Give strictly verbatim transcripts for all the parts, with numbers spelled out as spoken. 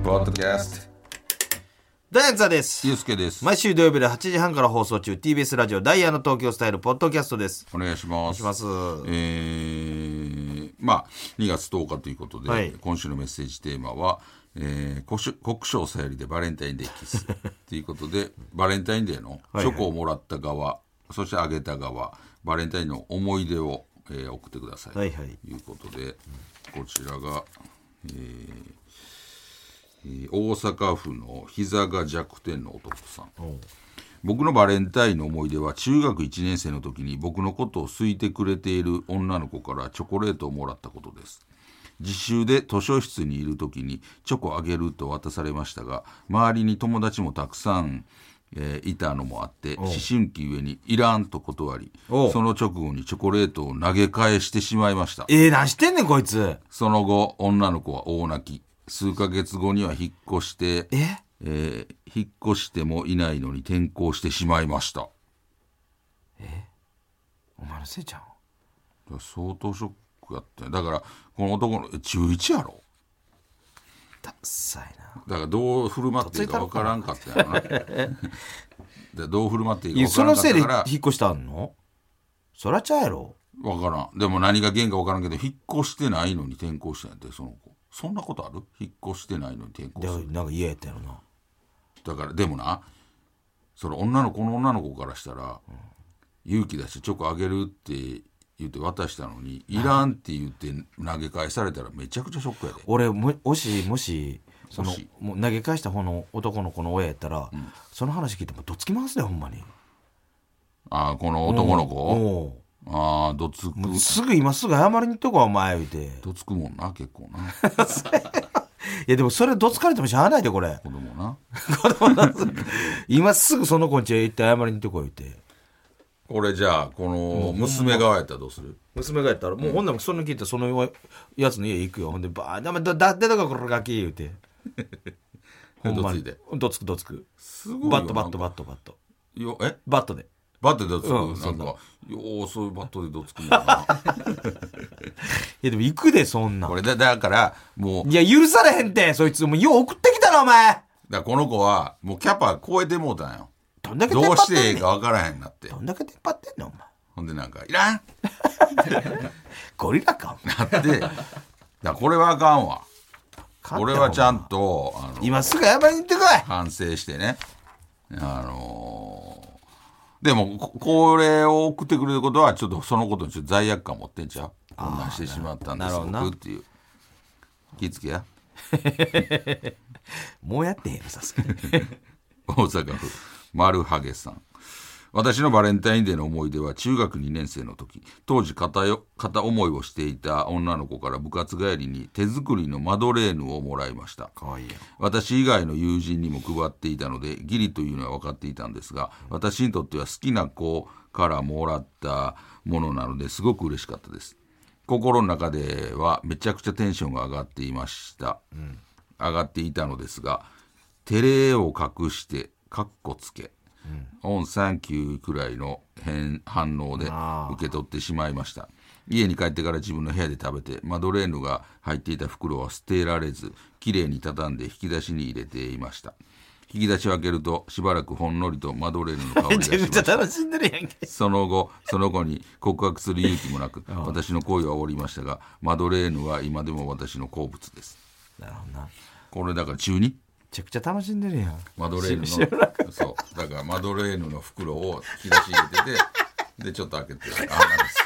ポッドキャストダイアンツァです。 ゆうすけです。 毎週土曜日ではちじはんから放送中 ティービーエス ラジオダイヤの東京スタイルポッドキャストです。 お願いします。 お願いします。 えー、まあにがつとおかということで、はい、今週のメッセージテーマは、えー、国章さゆりでバレンタインデーキスということでバレンタインデーのチョコをもらった側、はいはい、そしてあげた側、バレンタインの思い出を、えー、送ってください、はいはい、ということで、こちらが、えー大阪府の膝が弱点の男さん。僕のバレンタインの思い出は中学いちねん生の時に僕のことを好いてくれている女の子からチョコレートをもらったことです。実習で図書室にいる時にチョコあげると渡されましたが、周りに友達もたくさん、えー、いたのもあって思春期ゆえにいらんと断り、その直後にチョコレートを投げ返してしまいました。 えー、何してんねんこいつ。 その後女の子は大泣き。数ヶ月後には引っ越して、 ええー、引っ越してもいないのに転校してしまいました。 えお前のせいちゃん。 相当ショックやったよ。だからこの男の中いちやろ。 ダッサいな。 だからどう振る舞っていいか分からんかったやろなでどう振る舞っていいか分からんかったから。 いやそのせいで引っ越したんの。そらちゃうやろ。 分からん。でも何が原因か分からんけど引っ越してないのに転校したんやって。その子そんなことある？引っ越してないのに転校する。 なんか嫌やったやろな。 だからでもな、その女の子の女の子からしたら、うん、勇気出してチョコあげるって言って渡したのにいらんって言って投げ返されたらめちゃくちゃショックやで。 俺ももしもしそのもう投げ返した方の男の子の親やったら、うん、その話聞いてもどつきますねほんまに。 ああこの男の子。ああどつく。 すぐ今すぐ謝りに行っとこお前言うて。 どつくもんな結構な。 いやでもそれどつかれてもしゃあないでこれ。 子供な。 子供な。今すぐその子んちへ行って謝りに行っとこ言うて。 これじゃあこの娘側やったらどうする？ 娘側やったらもうほんならその聞いたらそのやつの家行くよ。ほんでバーだめだだってだからこれガキ言うて。ほんまにどつくどつく。 すごいバットバットバットバット。 よえバットで。 バットでどつく、うん、なんかようそういうバットでどつくもんな。 いやでも行くでそんな。 これだだからもういや許されへんってそいつもうよう送ってきたなお前。だからこの子はもうキャパ超えてもうたんよ。 どんだけテンパってんねん。 どうしていいか分からへんなって。 どんだけテンパってんねんお前。 ほんでなんかいらん。 ゴリラか。 なってだこれはあかんわ。俺はちゃんとあの今すぐ謝りに行ってこい。 反省してね。あのー。でもこれを送ってくれることはちょっとそのことにちょっと罪悪感持ってんちゃう。こんなんしてしまったんです僕っていう気ぃつけや。 もうやってへんよさすがに。 大阪府丸ハゲさん。私のバレンタインデーの思い出は中学にねん生の時、当時 片, よ片思いをしていた女の子から部活帰りに手作りのマドレーヌをもらいました。 かわいいよ。 私以外の友人にも配っていたので義理というのは分かっていたんですが、私にとっては好きな子からもらったものなのですごく嬉しかったです。心の中ではめちゃくちゃテンションが上がっていました、うん、上がっていたのですが、照れを隠してカッコつけオン、うん、サンキューくらいの変反応で受け取ってしまいました。家に帰ってから自分の部屋で食べてマドレーヌが入っていた袋は捨てられずきれいに畳んで引き出しに入れていました。引き出しを開けるとしばらくほんのりとマドレーヌの香りがしました。めちゃめちゃ楽しんでるやんけ。その後その子に告白する勇気もなく私の恋は終わりましたが、マドレーヌは今でも私の好物です。 なるほどな。 これだから中にめちゃくちゃ楽しんでるやん。 マドレーヌのそうだからマドレーヌの袋を引き出し入れててでちょっと開けてあ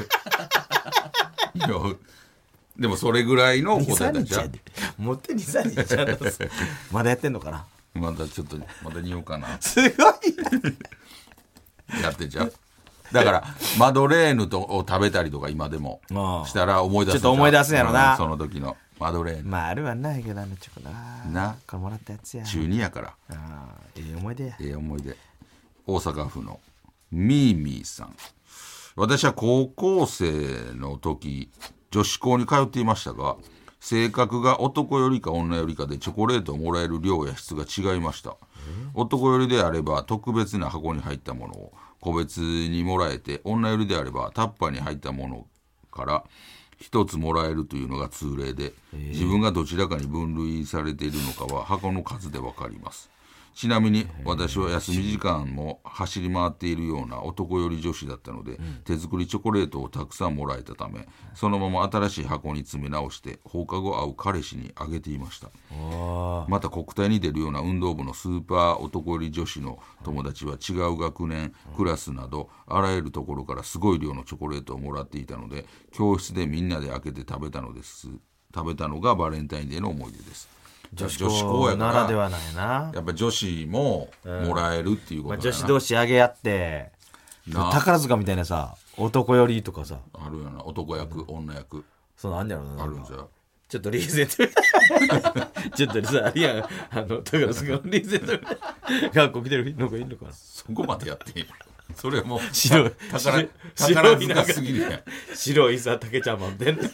なんですよ。でもそれぐらいの子だったじゃん。 持ってにさんにちまだやってんのかな。 まだちょっとまだにおうかな。 すごいやってんじゃん。だからマドレーヌとを食べたりとか今でもしたら思い出す。 ちょっと思い出すんやろな、 その時のマドレーヌ。 まああるはないけどあのチョコななこれもらったやつや。 中にやから。 あええ思い出や。 ええ思い出。大阪府のミーミーさん。私は高校生の時女子校に通っていましたが、性格が男よりか女よりかでチョコレートをもらえる量や質が違いました。男よりであれば特別な箱に入ったものを個別にもらえて、女よりであればタッパーに入ったものから一つもらえるというのが通例で、自分がどちらかに分類されているのかは箱の数で分かります。ちなみに私は休み時間も走り回っているような男寄り女子だったので、手作りチョコレートをたくさんもらえたため、そのまま新しい箱に詰め直して放課後会う彼氏にあげていました。また国体に出るような運動部のスーパー男寄り女子の友達は違う学年、クラスなどあらゆるところからすごい量のチョコレートをもらっていたので、教室でみんなで開けて食べたのです食べたのがバレンタインデーの思い出です。 女子校ならではないな。 やっぱ女子ももらえるっていうことだな、うん、まあ、 女子同士あげ合って宝塚みたいなさ、男寄りとかさあるよな、男役、うん、女役、 そうなんだろうな、 あるんじゃちょっとリーゼントちょっとさ、いや、あの宝塚のリーゼント学校来てるのがいいのかな。 そこまでやっていいそれも白い宝宝塚すぎるやん。 白いさ、竹ちゃんまんでんの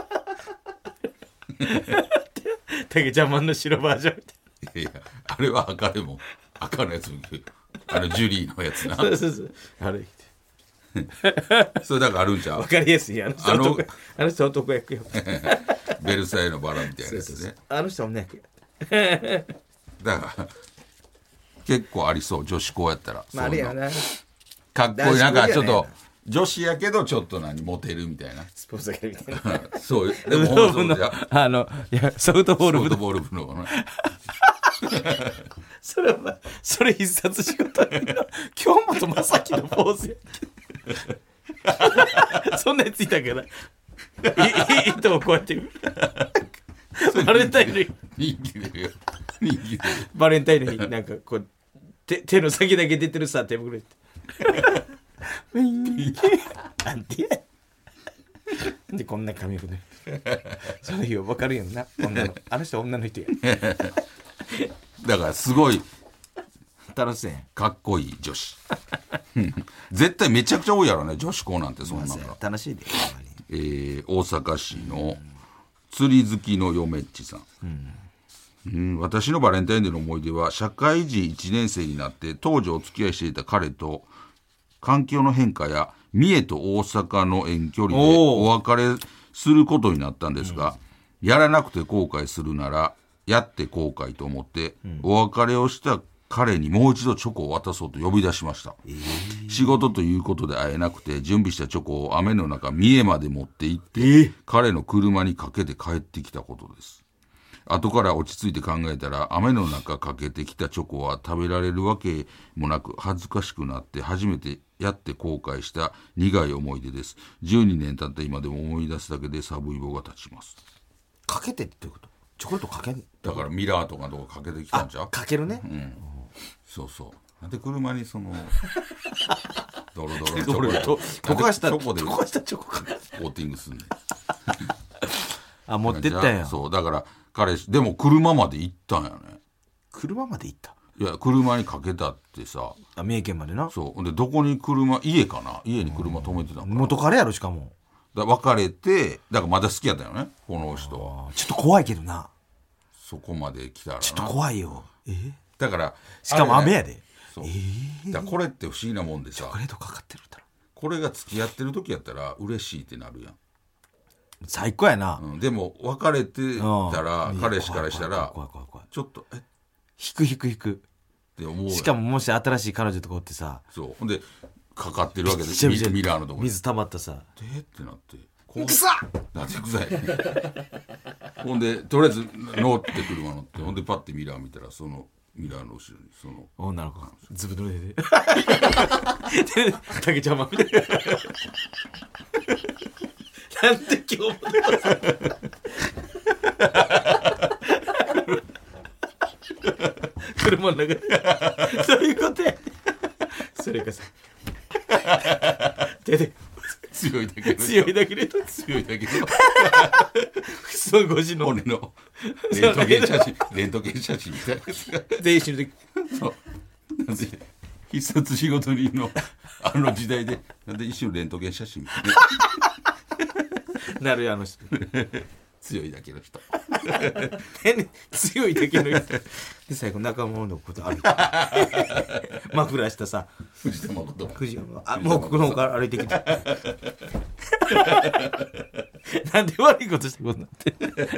竹ちゃんまんの白バージョンみたいな。いや、あれは赤でも赤のやつもあのジュリーのやつな。 そうそうそう、あれそれだからあるんちゃう。 わかりやすい、あの人男、あの人男役よベルサイユのバラみたいなやつね。そうそうそう、 あの人女役やだから結構ありそう、女子校やったら。 まあ、あれやな、 かっこいい、なんかちょっと女子やけどちょっと何モテるみたいな、 スポーツだけみたいなそうでもほんそうじゃあのいやソフトボール部ソフトボール部のそれはそれ必殺仕事京本政樹のポーズやそんなやついたから糸をこうやってバレンタインの日人気出るよ、人気出るバレンタインの日なんかこう 手, 手の先だけ出てるさ、手袋ってなんてやでこんな髪筆その日は分かるよな、女のあの人は女の人やだからすごい楽しいね、 かっこいい女子絶対めちゃくちゃ多いやろね、女子校なんて。そんなの楽しいで、 えー、大阪市の釣り好きの嫁っちさん、うんうん、私のバレンタインデーの思い出は、社会人いちねん生になって当時お付き合いしていた彼と環境の変化や三重と大阪の遠距離でお別れすることになったんですが、うん、やらなくて後悔するならやって後悔と思って、うん、お別れをした彼にもう一度チョコを渡そうと呼び出しました、えー、仕事ということで会えなくて準備したチョコを雨の中三重まで持って行って、えー、彼の車にかけて帰ってきたことです。後から落ち着いて考えたら、雨の中かけてきたチョコは食べられるわけもなく恥ずかしくなって初めてやって後悔した苦い思い出です。じゅうにねん経った今でも思い出すだけで寒い棒が立ちます。 かけてってこと？チョコレートかけんだからミラーとかとかかけてきたんちゃう？ かけるね、 うん、そうそう。なんで車にそのドロドロのチョコレート溶かしたチョコで溶かしたチョコかコーティングすんねんあ、持ってったんや。 そうだから彼氏でも車まで行ったんやね。 車まで行った？ いや車にかけたってさ、 あ、三重県までな。 そうで、どこに車、家かな、家に車止めてたのかな。 元彼やろ、しかもだ別れて、だからまだ好きやったよね、この人は。 ちょっと怖いけどな、 そこまで来たらな。 ちょっと怖いよ。えだからしかも雨やで、ね、 そう、えー、だこれって不思議なもんでさ、 チョコレートかかってるだろ。 これが付き合ってる時やったら嬉しいってなるやん。 最高やな、 うん、でも別れてたら彼氏からしたらちょっとえ引く引く引くって思う。しかももし新しい彼女とかおってさ、 そうほんでかかってるわけでミラーのところ水溜まったさでってなってくさっなんでくさいほんでとりあえず乗って車乗ってほんでパッてミラー見たらそのミラーの後ろにその女の子がずぶ濡れで竹ちゃんまみたいななんで今日も車の中でそういうことやそれがさ手で強いだけど強いだけで強いだけど普通ごじの俺のレントゲン写真レントゲン写真みたいなやつが全員死ぬ時そうなんで必殺仕事人のあの時代でなんで一瞬レントゲン写真みたいななるよあの人強いだけの人強いだけの人で最後仲間のこと歩いてマフラーしたさ藤田誠藤田あもうここの方から歩いてきてなんで悪いことしたことになって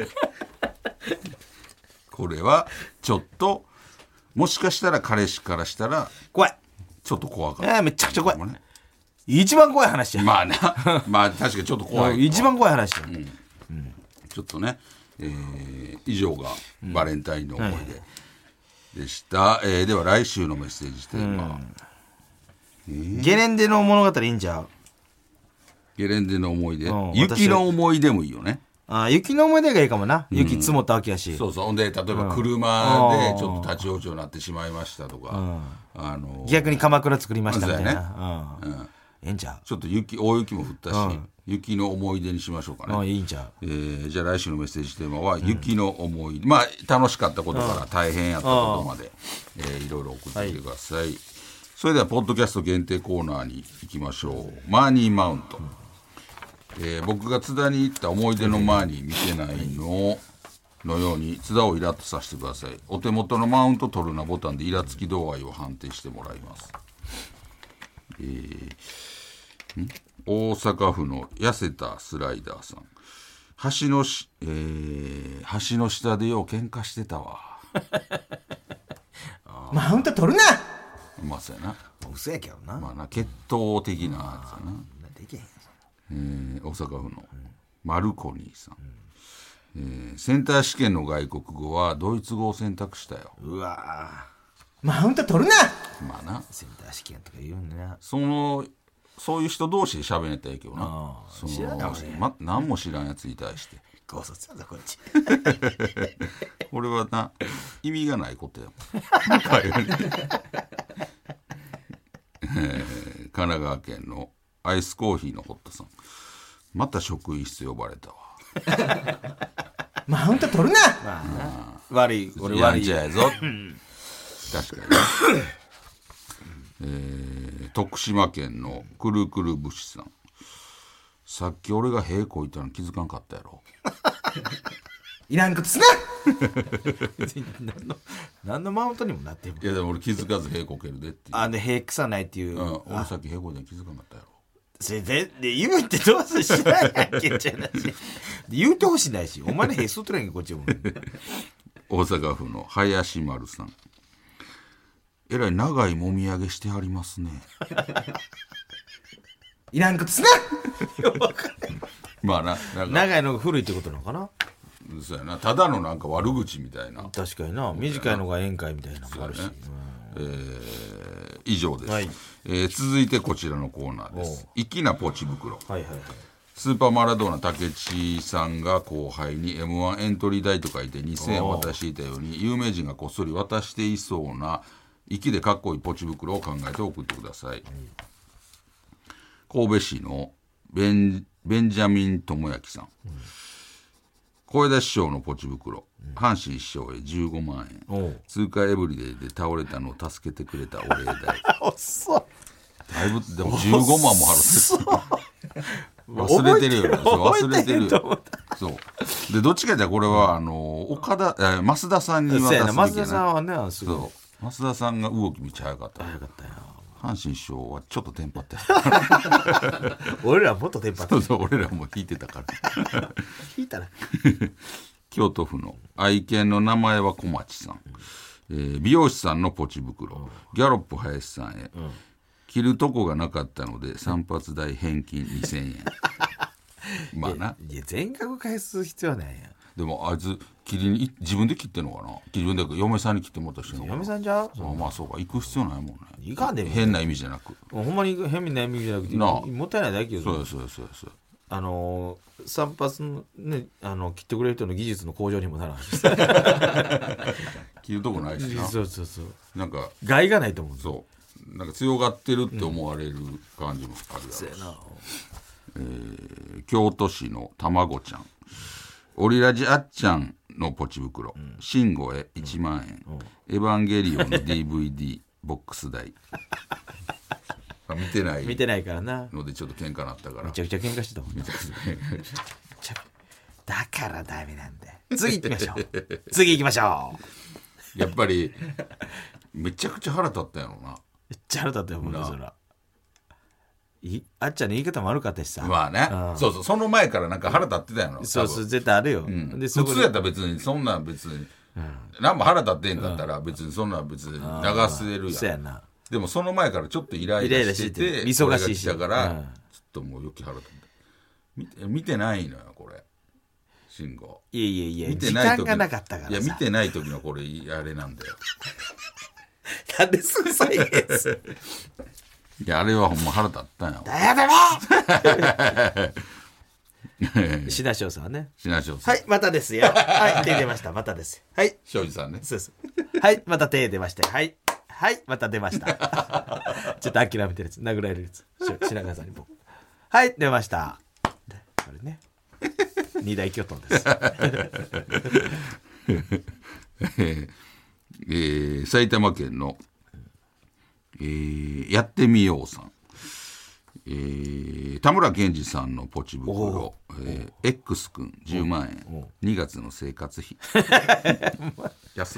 これはちょっともしかしたら彼氏からしたら怖い。 ちょっと怖かっえー、めちゃくちゃ怖い。 た、ね、 一番怖い話や。 まあなまあ確かにちょっと怖い一番怖い話や。 うんうん、ちょっとね、えー、以上がバレンタインの思い出でした、うん、えー、では来週のメッセージテーマ、うんえー、ゲレンデの物語いいんちゃう？ ゲレンデの思い出、うん、雪の思い出もいいよね。 あ、雪の思い出がいいかもな。雪積もったわけやし、 うん、そうそう。ほんで例えば車でちょっと立ち往生になってしまいましたとか、うん、あのー、 逆に鎌倉作りましたみたいな、ね、うんうん、ええんちゃう。 ちょっと雪大雪も降ったし、うん、雪の思い出にしましょうかね。 あ、いいんちゃう。 えー、じゃあ来週のメッセージテーマは、うん、雪の思い出、まあ楽しかったことから大変やったことまで、えー、いろいろ送ってきてください、はい、それではポッドキャスト限定コーナーに行きましょう。マーニーマウント、うん、えー、僕が津田に行った思い出のマーニー見てないののように津田をイラッとさせてください。お手元のマウント取るなボタンでイラつき度合いを判定してもらいます。えー、ん大阪府の痩せたスライダーさん、橋のし、えー、橋の下でよう喧嘩してたわマウント取るな。 まあそうやな、 嘘やけどな。 まあな、決闘的なやつやな。 できへん。 えー、大阪府のマルコニーさん、うん、えー、センター試験の外国語はドイツ語を選択したよ。 うわマウント取るな。 まあな、 センター試験とか言うんね。 そのそういう人同士で喋れたらいいけどな。その知らんな、ま、何も知らんやつに対して高卒やぞこっち俺はな、意味がないことやもんえー、神奈川県のアイスコーヒーのホットさん、また職員室呼ばれたわマウント取るな、まあ、悪い俺悪いやんちゃやぞ確かにねえー、徳島県のくるくる武士さん、さっき俺が屁こいたの気づかんかったやろいらんことすな何の何のマウントにもなってんもん。 いやでも俺気づかず屁こけるでっていう。 あで屁臭ないっていう、 うん、俺さっき屁こいたの気づかんかったやろ。 それでで言うってどうせ知らんやんけちゃなし言うてほしないし、お前の屁吸っとるやんけこっちも大阪府の林丸さん、えらい長いもみあげしてはりますねいらんことすなまあな、 長いのが古いってことなのかな。 そうやな、ただのなんか悪口みたいな。 確かにな、短いのが宴会みたいなのもあるし、ね、 えー、以上です、はい、えー、続いてこちらのコーナーです。粋なポチ袋、はいはいはい、スーパーマラドーナ竹地さんが後輩に エムワン エントリー代と書いてにせんえんを渡していたように、有名人がこっそり渡していそうな粋でかっこいいポチ袋を考えて送ってください、うん、神戸市のベン、ベンジャミン智明さん、うん、小枝師匠のポチ袋、うん、阪神師匠へじゅうごまんえん、通貨エブリデイで倒れたのを助けてくれたお礼代だいぶでもじゅうごまんも払ってる忘れてるよね。忘れてるよ。そうでどっちかってこれはあの岡田え増田さんに渡すべきな。 増田さんはね、すごい。 そう増田さんが動きめっちゃ早かった。 早かったよ。 阪神師匠はちょっとテンパって俺らもっとテンパってそうそう、俺らも弾いてたから弾いたら京都府の愛犬の名前は小町さん、うん、えー、美容師さんのポチ袋、うん、ギャロップ林さんへ、うん、着るとこがなかったので散髪代返金にせんえんまあないや全額返す必要はないやん。 でもあいつ切りに自分で切ってんのかな。自分で嫁さんに切ってもらったしの嫁さんじゃあまあそうか、行く必要ないもんね。 いかんでも変な意味じゃなく、 ほんまに変な意味じゃなくてもったいないだけど。 そうそうそうそう、 あのー、散髪のね、あの切ってくれる人の技術の向上にもならない切るとこないしな。 そうそうそう、なんか害がないと思う。 そうなんか強がってるって思われる感じもあるやろうし、 うん、 えー、京都市のたまごちゃん、オリラジあっちゃんのポチ袋、慎吾へいちまんえん、うんうん、エヴァンゲリオンの ディーブイディー ボックス代見てない見てないからなのでちょっと喧嘩なったからめちゃくちゃ喧嘩してたもんだからダメなんだよ。次行きましょう次行きましょうやっぱりめちゃくちゃ腹立ったやろな。 めっちゃ腹立ったよ、僕そら。 いあっちゃんの言い方も悪かったしさ。 まあね、 うんそうそう、その前からなんか腹立ってたやろ。 そうそう、絶対あるよ。 うん、 で普通やったら別にそんなん別に、うん、何も腹立ってんかったら別にそんなん別に流せるやん。 そうやな。 でもその前からちょっとイライラしてて、 忙しいしだから、うん、ちょっともうよき腹立って見て見てないのよこれ慎吾。 いやいやいや、見てない時時間がなかったからさ。 いや見てない時のこれあれなんだよ。 なんですぐ再現いやあれはほんま腹立ったんよ。 だやだめ品庄さんね。 品庄さん。 はい、またですよ。はい、手出ました。またです。はい。 庄司さんね。 そうです。はい、また手出ました。はい。はい、また出ました。ちょっと諦めてるやつ。殴られるやつ。品川さんに僕。はい、出ました。これね。二大巨頭です。 えー、埼玉県の、えー、やってみようさん。えー、田村健二さんのポチ袋、えー、X 君じゅうまんえん、にがつの生活費。安い。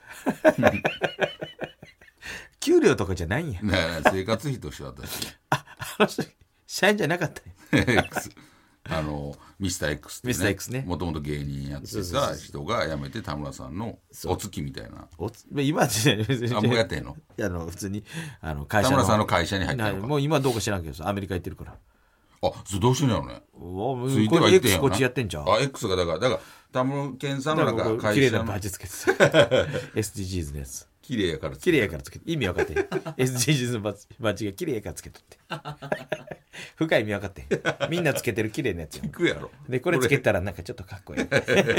給料とかじゃないんや。 ねえ生活費として私。 あ、あの人、社員じゃなかったんや。 X あのミスター X ってね、 ミスター X ね、 もともと芸人やってた人が辞めて田村さんのお月みたいな。 おつ今じゃ別にあもうやってんの？ あの普通にあの会社の田村さんの会社に入ったのか。 もう今どうか知らんけどアメリカ行ってるから。 あそれどうしてんのね。 ついてはいってんやな。X こっちやってんじゃん。 あ X がだからだから田村健さんのなんか会社の綺麗なバッジつけてエスディージーズ のやつ。 綺麗やからつけて綺麗やからつけて意味分かってん。エスディージーズ のバッジが綺麗やからつけとって深い意味分かってん。みんなつけてる綺麗なやつよ。 聞くやろ。 でこれつけたらなんかちょっとかっこいい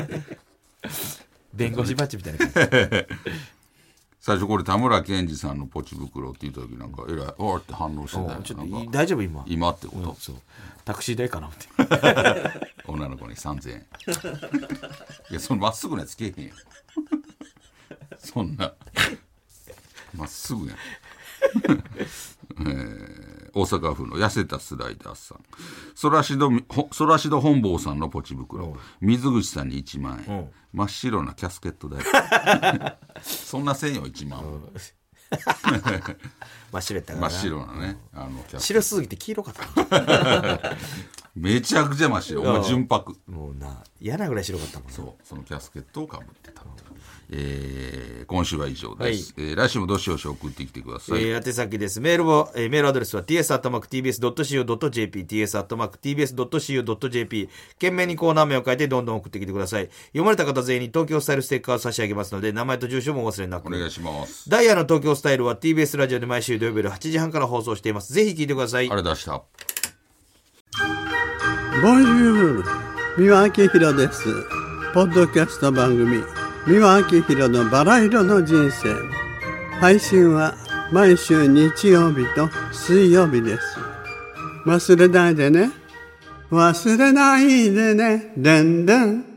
弁護士バッジみたいな感じ。 最初これ田村健二さんのポチ袋って言った時なんかえらいおーって反応してたよ。 ちょっと大丈夫今今ってこと、 うん、そうタクシー代かなって女の子にさんぜんえん。いやそのまっすぐなやつけえへんよそんなまっすぐやん、えー、大阪府の痩せたスライダーさん。ソラシドソラシド本坊さんのポチ袋、うん、水口さんにいちまんえん、うん、真っ白なキャスケット代そんなせんよいちまん、うん真っ白やったからな。真っ白なねあのキャス白すぎて黄色かっためちゃくちゃ真っ白。お前純白もうな嫌なぐらい白かったもんな。 そうそのキャスケットをかぶってた、うんえー、今週は以上です、はいえー、来週もどしどし送ってきてください、 えー、宛先です。メールも、えー、メールアドレスは ティーエス アットマーク ティービーエス ドット シーオー ドット ジェーピー ティーエス アットマーク ティービーエス ドット シーオー ドット ジェーピー 懸命にコーナー名を書いてどんどん送ってきてください。読まれた方全員に東京スタイルステッカーを差し上げますので名前と住所もお忘れなく。 お願いします。 ダイヤの東京スタイルは ティービーエス ラジオで毎週土曜日夜はちじはんから放送しています。ぜひ聞いてください。 あれ出したボンジュール三輪明宏です。ポッドキャスト番組三輪明宏のバラ色の人生、配信は毎週日曜日と水曜日です。忘れないでね忘れないでねでんでん